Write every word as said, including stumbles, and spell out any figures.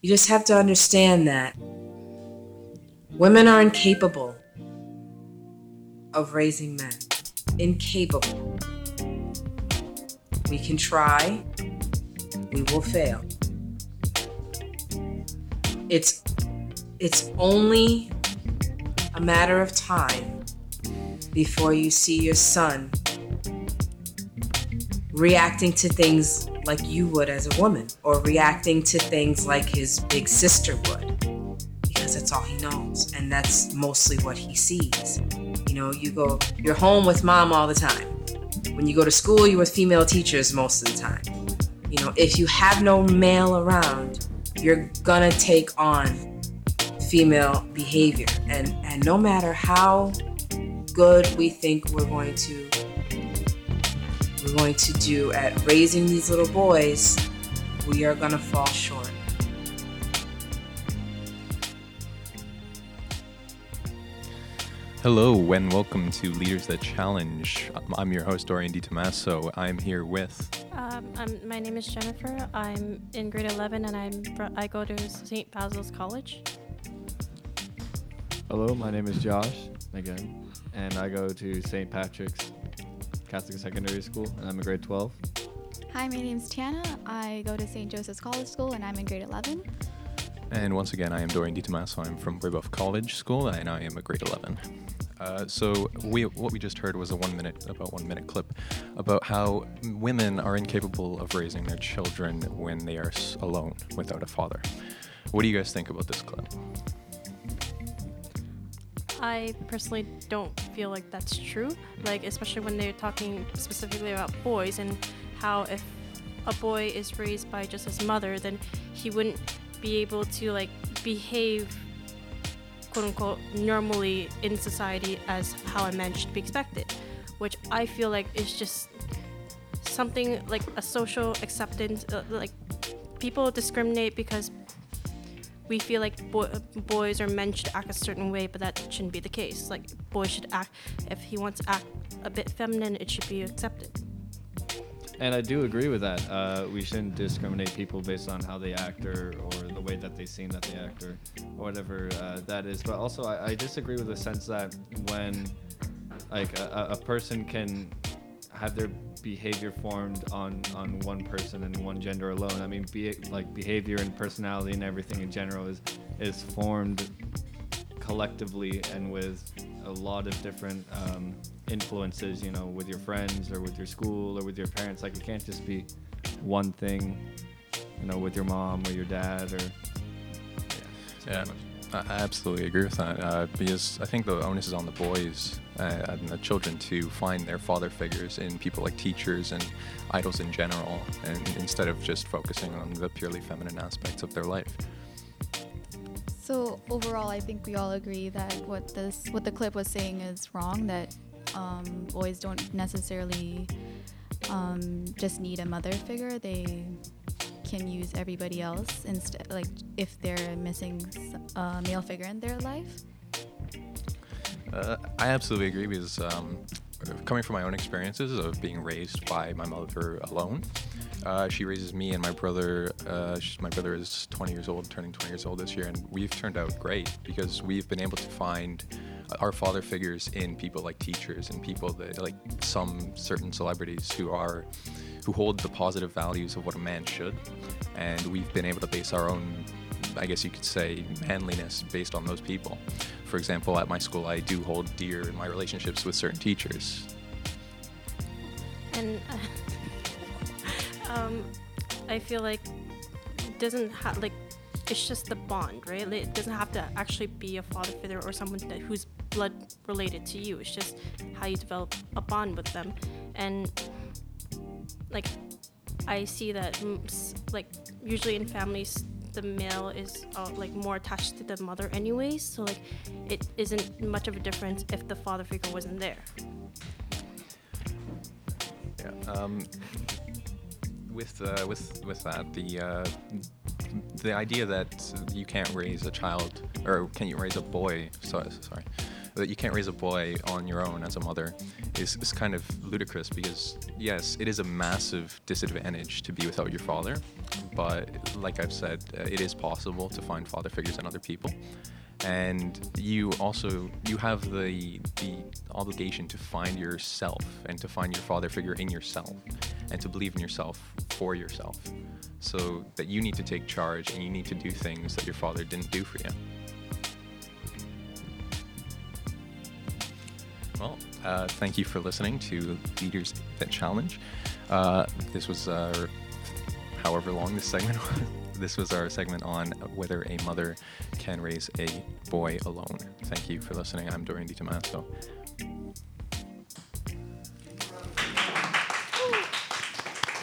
You just have to understand that women are incapable of raising men. Incapable. We can try, we will fail. It's it's only a matter of time before you see your son reacting to things like you would as a woman, or reacting to things like his big sister would, because that's all he knows, and that's mostly what he sees. You know, you go, you're home with mom all the time. When you go to school, you're with female teachers most of the time. You know, if you have no male around, you're gonna take on female behavior, and and no matter how good we think we're going to we're going to do at raising these little boys, we are gonna fall short. Hello and welcome to Leaders That Challenge. I'm your host, Dorian DiTomaso. I'm here with... Um, I'm, my name is Jennifer. I'm in grade eleven and I'm fr- I go to Saint Basil's College. Hello, my name is Josh, again, and I go to Saint Patrick's Catholic Secondary School, and I'm in grade twelve. Hi, my name's Tiana. I go to Saint Joseph's College School, and I'm in grade eleven. And once again, I am Dorian DiTomaso. I'm from Brebeuf College School, and I am a grade eleven. Uh, so we, what we just heard was a one minute, about one minute clip about how women are incapable of raising their children when they are alone without a father. What do you guys think about this clip? I personally don't feel like that's true, like especially when they're talking specifically about boys and how if a boy is raised by just his mother, then he wouldn't be able to like behave quote unquote normally in society as how a man should be expected, which I feel like is just something like a social acceptance. Uh, like people discriminate because we feel like boy, boys or men should act a certain way, but that shouldn't be the case. Like boys should act, if he wants to act a bit feminine, it should be accepted. And I do agree with that. Uh, we shouldn't discriminate people based on how they act or, or the way that they seem that they act or, or whatever uh, that is. But also I, I disagree with the sense that when like a, a person can have their behavior formed on, on one person and one gender alone. I mean, be, like behavior and personality and everything in general is is formed collectively and with a lot of different um, influences, you know, with your friends or with your school or with your parents. Like it can't just be one thing, you know, with your mom or your dad or... Yeah, I absolutely agree with that uh, because I think the onus is on the boys uh, and the children to find their father figures in people like teachers and idols in general, and instead of just focusing on the purely feminine aspects of their life. So overall, I think we all agree that what this, what the clip was saying is wrong, that um, boys don't necessarily um, just need a mother figure. They can use everybody else instead, like if they're missing a male figure in their life. Uh, I absolutely agree because um, coming from my own experiences of being raised by my mother alone, uh, she raises me and my brother. Uh, she's, my brother is twenty years old, turning twenty years old this year, and we've turned out great because we've been able to find our father figures in people like teachers and people that like some certain celebrities who are who hold the positive values of what a man should, and we've been able to base our own, I guess you could say, manliness based on those people. For example, at my school, I do hold dear in my relationships with certain teachers. And uh, um, I feel like it doesn't have like it's just the bond, right? Like, it doesn't have to actually be a father figure or someone that who's blood related to you. It's just how you develop a bond with them, and like I see that like usually in families the male is uh, like more attached to the mother anyways, so like it isn't much of a difference if the father figure wasn't there. Yeah. Um, with uh, with with that, the uh, the idea that you can't raise a child, or can you raise a boy? So, sorry. that you can't raise a boy on your own as a mother is, is kind of ludicrous, because yes, it is a massive disadvantage to be without your father, but like I've said, uh, it is possible to find father figures in other people. And you also, you have the the obligation to find yourself and to find your father figure in yourself and to believe in yourself for yourself, so that you need to take charge and you need to do things that your father didn't do for you. Well, uh, thank you for listening to Leaders That Challenge. Uh, this was uh, however long this segment was. This was our segment on whether a mother can raise a boy alone. Thank you for listening. I'm Dorian DiTomaso.